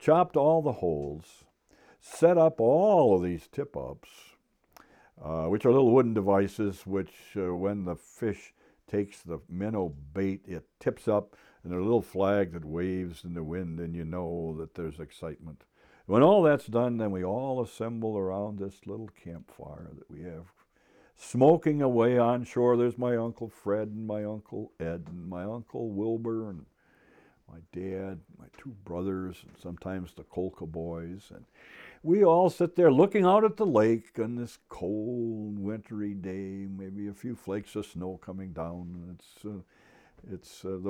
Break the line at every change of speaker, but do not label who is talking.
chopped all the holes, set up all of these tip-ups, which are little wooden devices which, when the fish takes the minnow bait, it tips up, and there's a little flag that waves in the wind, and you know that there's excitement. When all that's done, then we all assemble around this little campfire that we have, smoking away on shore. There's my Uncle Fred and my Uncle Ed and my Uncle Wilbur and my dad, my two brothers, and sometimes the Kolka boys. And we all sit there looking out at the lake on this cold, wintry day, maybe a few flakes of snow coming down. It's the